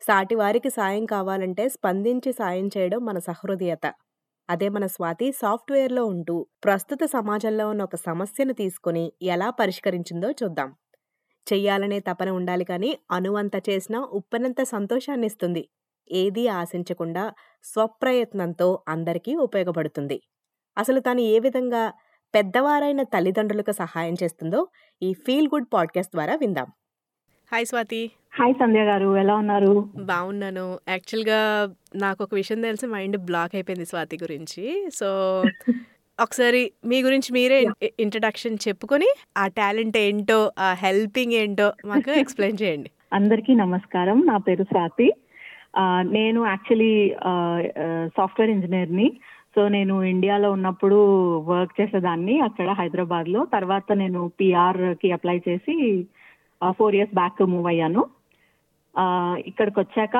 సాటివారికి సాయం కావాలంటే స్పందించి సాయం చేయడం మన సహృదయత. అదే మన స్వాతి సాఫ్ట్‌వేర్‌లో ఉంటూ ప్రస్తుత సమాజంలో ఉన్న ఒక సమస్యను తీసుకొని ఎలా పరిష్కరించిందో చూద్దాం. చెయ్యాలనే తపన ఉండాలి కానీ అణువంత చేసినా ఉప్పెనంత సంతోషాన్నిస్తుంది. ఏదీ ఆశించకుండా స్వప్రయత్నంతో అందరికీ ఉపయోగపడుతుంది. అసలు తను ఏ విధంగా పెద్దవారైన తల్లిదండ్రులకు సహాయం చేస్తుందో ఈ ఫీల్ గుడ్ పాడ్‌కాస్ట్ ద్వారా విందాం. హాయ్ స్వాతి. హాయ్ సంధ్య గారు, ఎలా ఉన్నారు? బాగున్నాను. యాక్చువల్‌గా నాకొక విషయం తెలిసి మైండ్ బ్లాక్ అయిపోయింది స్వాతి గురించి. సో, ఒకసారి మీ గురించి మీరే ఇంట్రడక్షన్ చెప్పుకొని, ఆ టాలెంట్ ఏంటో, ఆ హెల్పింగ్ ఏంటో మాకు ఎక్స్‌ప్లెయిన్ చేయండి. అందరికీ నమస్కారం. నా పేరు స్వాతి. నేను యాక్చువల్లీ సాఫ్ట్‌వేర్ ఇంజినీర్‌ని. సో, నేను ఇండియాలో ఉన్నప్పుడు వర్క్ చేసేదాన్ని అక్కడ హైదరాబాద్‌లో. తర్వాత నేను పీఆర్‌కి అప్లై చేసి 4 years బ్యాక్ మూవ్ అయ్యాను. ఇక్కడికి వచ్చాక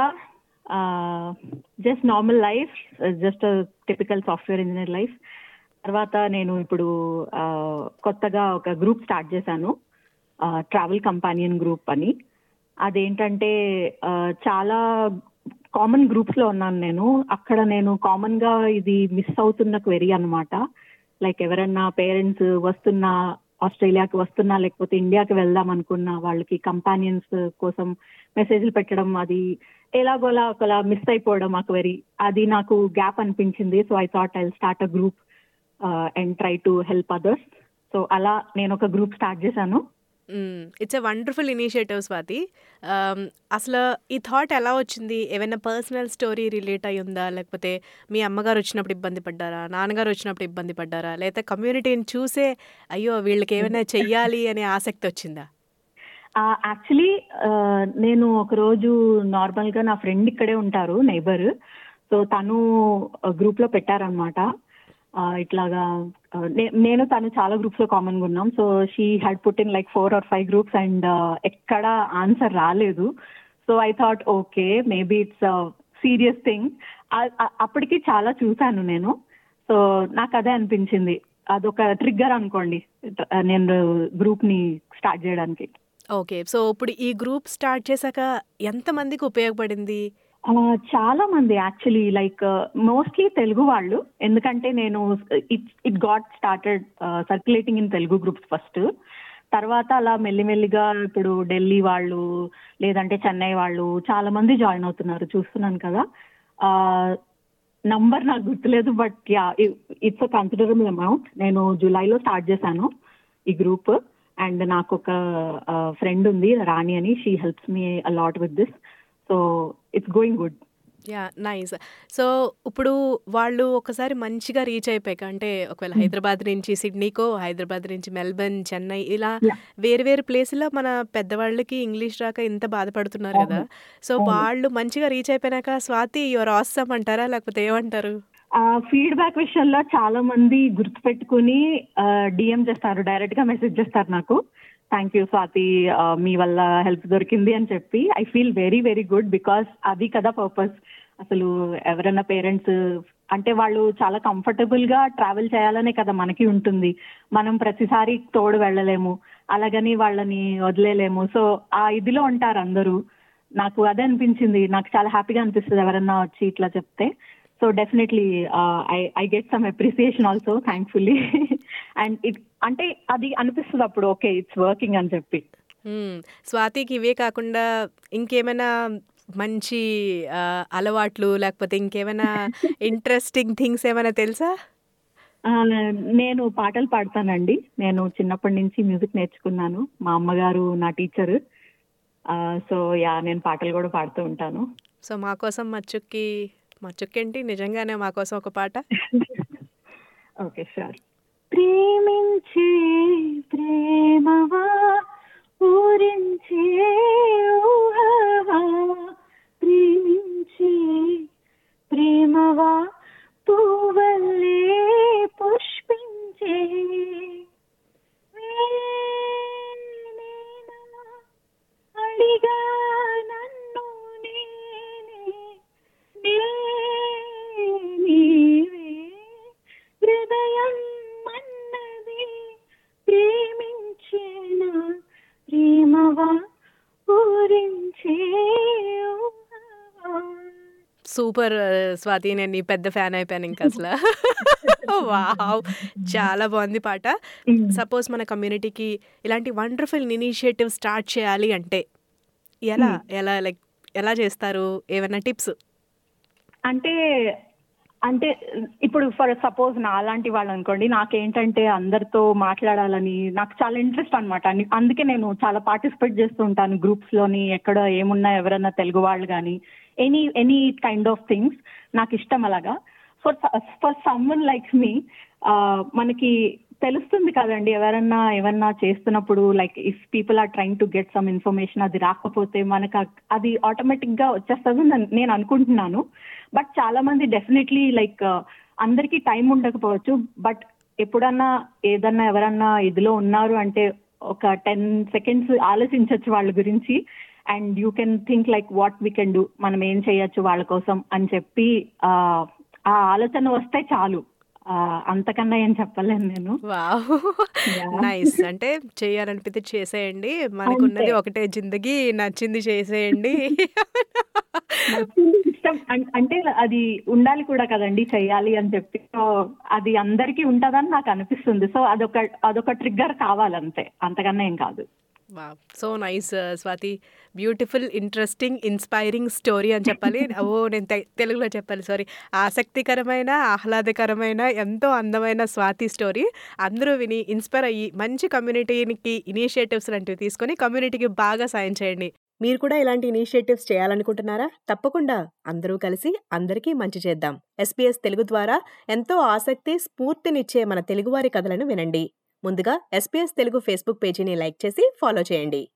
just normal life, just typical software engineer life. తర్వాత నేను ఇప్పుడు కొత్తగా ఒక గ్రూప్ స్టార్ట్ చేశాను, ట్రావెల్ కంపానియన్ గ్రూప్ అని. అదేంటంటే చాలా కామన్ గ్రూప్స్లో ఉన్నాను నేను. అక్కడ నేను కామన్గా ఇది మిస్ అవుతున్న క్వెరీ అనమాట. లైక్ ఎవరన్నా పేరెంట్స్ వస్తున్నా, ఆస్ట్రేలియాకి వస్తున్నా, లేకపోతే ఇండియాకి వెళ్దాం అనుకున్న వాళ్ళకి కంపానియన్స్ కోసం మెసేజ్లు పెట్టడం, అది ఎలాగోలా ఒకలా మిస్ అయిపోవడం ఆ క్వెరీ. అది నాకు గ్యాప్ అనిపించింది. So I thought I start a group and try to help others. So అలా నేను ఒక గ్రూప్ స్టార్ట్ చేశాను. It's a wonderful initiative Swathi. అసలు ఈ థాట్ ఎలా వచ్చింది? ఏమైనా పర్సనల్ స్టోరీ రిలేట్ అయి ఉందా? లేకపోతే మీ అమ్మగారు వచ్చినప్పుడు ఇబ్బంది పడ్డారా? నాన్నగారు వచ్చినప్పుడు ఇబ్బంది పడ్డారా? లేకపోతే కమ్యూనిటీని చూసే అయ్యో వీళ్ళకి ఏమైనా చెయ్యాలి అనే ఆసక్తి వచ్చిందా? యాక్చువల్లీ నేను ఒకరోజు నార్మల్గా నా ఫ్రెండ్ ఇక్కడే ఉంటారు, నైబర్. సో తను గ్రూప్లో పెట్టారనమాట. ఇట్లాగా నేను తను చాలా గ్రూప్స్ లో కామన్ గా ఉన్నాం. So she had put in like 4 or 5 groups and ఎక్కడ ఆన్సర్ రాలేదు. So I thought okay, maybe it's serious thing. అప్పటికి చాలా చూసాను నేను. సో నాకు అదే అనిపించింది, అదొక ట్రిగ్గర్ అనుకోండి నేను గ్రూప్ ని స్టార్ట్ చేయడానికి. ఓకే, సో ఇప్పుడు ఈ గ్రూప్ స్టార్ట్ చేశాక ఎంతమందికి ఉపయోగపడింది? చాలా మంది యాక్చువల్లీ, లైక్ మోస్ట్లీ తెలుగు వాళ్ళు. ఎందుకంటే నేను it got started circulating in Telugu groups first. తర్వాత అలా మెల్లిమెల్లిగా ఇప్పుడు ఢిల్లీ వాళ్ళు, లేదంటే చెన్నై వాళ్ళు చాలా మంది జాయిన్ అవుతున్నారు, చూస్తున్నాను కదా. నంబర్ నాకు గుర్తులేదు, but yeah, it's a considerable amount. నేను జూలైలో స్టార్ట్ చేశాను ఈ గ్రూప్. అండ్ నాకు ఒక ఫ్రెండ్ ఉంది, రాణి అని. She helps me a lot with this. So it's going good. Yeah, nice. So ఇప్పుడు వాళ్ళు ఒకసారి మంచిగా రీచ్ అయిపోయాక, అంటే ఒకవేళ హైదరాబాద్ నుంచి సిడ్నీకో, హైదరాబాద్ నుంచి మెల్బర్న్, చెన్నై, ఇలా వేరు వేరు ప్లేసుల్లో మన పెద్దవాళ్ళకి ఇంగ్లీష్ రాక ఇంత బాధపడుతున్నారు కదా. సో వాళ్ళు మంచిగా రీచ్ అయిపోయాక స్వాతి యువర్ ఆసమ్ అంటారా, లేకపోతే ఏమంటారు? ఫీడ్బ్యాక్ విషయంలో చాలా మంది గుర్తుపెట్టుకుని డిఎం చేస్తారు, డైరెక్ట్ గా మెసేజ్ చేస్తారు నాకు. థ్యాంక్ యూ స్వాతి, మీ వల్ల హెల్ప్ దొరికింది అని చెప్పి. I feel very very good, because అది కదా పర్పస్. అసలు ఎవరైనా పేరెంట్స్ అంటే వాళ్ళు చాలా కంఫర్టబుల్ గా ట్రావెల్ చేయాలనే కదా మనకి ఉంటుంది. మనం ప్రతిసారి తోడు వెళ్ళలేము, అలాగని వాళ్ళని వదిలేలేము. సో ఆ ఇదిలో ఉంటారు అందరూ. నాకు అదే అనిపించింది, నాకు చాలా హ్యాపీగా అనిపిస్తుంది ఎవరన్నా వచ్చి ఇట్లా చెప్తే. So definitely I get some appreciation also, thankfully. And it అంటే అది అనిపిస్తుంది అప్పుడు, ఓకే ఇట్స్ వర్కింగ్ అని చెప్పి. స్వాతికి ఇవే కాకుండా ఇంకేమైనా మంచి అలవాట్లు, లేకపోతే ఇంకేమైనా ఇంట్రెస్టింగ్ థింగ్స్ ఏమైనా తెలుసా? నేను పాటలు పాడతానండి. నేను చిన్నప్పటి నుంచి మ్యూజిక్ నేర్చుకున్నాను. మా అమ్మగారు నా టీచర్. సో యా, నేను పాటలు కూడా పాడుతూ ఉంటాను. సో మా కోసం మచ్చుక్కేంటి, నిజంగానే మా కోసం ఒక పాట. Okay, sure. ప్రేమించే ప్రేమవా, ఊరించే ఊహవా, ప్రేమించే ప్రేమవా, పూవల్లే పుష్పించే, అడిగా నన్ను నీవే, హృదయం మన్నది ప్రేమించేనా, ప్రేమవా ఊరించే సూపర్ స్వాతి. నేను నీ పెద్ద ఫ్యాన్ అయిపోయాను ఇంక అసల. వావ్! చాలా బాగుంది పాట. సపోజ్ మన కమ్యూనిటీకి ఇలాంటి వండర్‌ఫుల్ ఇనిషియేటివ్ స్టార్ట్ చేయాలి అంటే ఎలా? లైక్ ఎలా చేస్తారు? ఏవన్నా టిప్స్? అంటే అంటే ఇప్పుడు ఫర్ సపోజ్ నాలాంటి వాళ్ళు అనుకోండి, నాకేంటంటే అందరితో మాట్లాడాలని నాకు చాలా ఇంట్రెస్ట్ అనమాట. అందుకే నేను చాలా పార్టిసిపేట్ చేస్తూ ఉంటాను గ్రూప్స్ లోని. ఎక్కడ ఏమున్నా ఎవరన్నా తెలుగు వాళ్ళు కానీ ఎనీ కైండ్ ఆఫ్ థింగ్స్ నాకు ఇష్టం అలాగా. ఫర్ సమ్వన్ లైక్ మీ, మనకి తెలుస్తుంది కదండి ఎవరన్నా ఏమన్నా చేస్తున్నప్పుడు, like if people are trying to get some information, అది రాకపోతే మనకు అది ఆటోమేటిక్ గా వచ్చేస్తుంది నేను అనుకుంటున్నాను. బట్ చాలా మంది డెఫినెట్లీ లైక్ అందరికీ టైం ఉండకపోవచ్చు, బట్ ఎప్పుడన్నా ఏదన్నా ఎవరన్నా ఇదిలో ఉన్నారు అంటే ఒక 10 seconds ఆలోచించవచ్చు వాళ్ళ గురించి. And you can think like what we can do, మనం ఏం చేయొచ్చు వాళ్ళ కోసం అని చెప్పి ఆ ఆలోచన వస్తే చాలు. అంతకన్నా ఏం చెప్పలేను నేను. వావ్! Yeah. నైస్. అంటే చేయాలనిపితే చేసేయండి. మనకున్నది అంతే. ఒకటే జిందగీ. నచ్చింది చేసేయండి. నచ్చింది ఇష్టం అంటే అది ఉండాలి కూడా కదండి చెయ్యాలి అని చెప్పి. సో అది అందరికీ ఉంటదని నాకు అనిపిస్తుంది. సో అదొక ట్రిగ్గర్ కావాలంతే, అంతకన్నా ఏం కాదు. Wow! So nice Swathi. Beautiful, interesting, inspiring story అని చెప్పాలి. నేను తెలుగులో చెప్పాలి, సారీ. ఆసక్తికరమైన, ఆహ్లాదకరమైన, ఎంతో అందమైన స్వాతి స్టోరీ. అందరూ విని ఇన్‌స్పైర్ అయ్యి మంచి కమ్యూనిటీకి ఇనిషియేటివ్స్ లాంటివి తీసుకొని కమ్యూనిటీకి బాగా సాయం చేయండి. మీరు కూడా ఇలాంటి ఇనిషియేటివ్స్ చేయాలనుకుంటున్నారా? తప్పకుండా అందరూ కలిసి అందరికీ మంచి చేద్దాం. SBS తెలుగు ద్వారా ఎంతో ఆసక్తి, స్ఫూర్తినిచ్చే మన తెలుగువారి కథలను వినండి. ముందుగా SBS తెలుగు ఫేస్‌బుక్ పేజీని లైక్ చేసి ఫాలో చేయండి.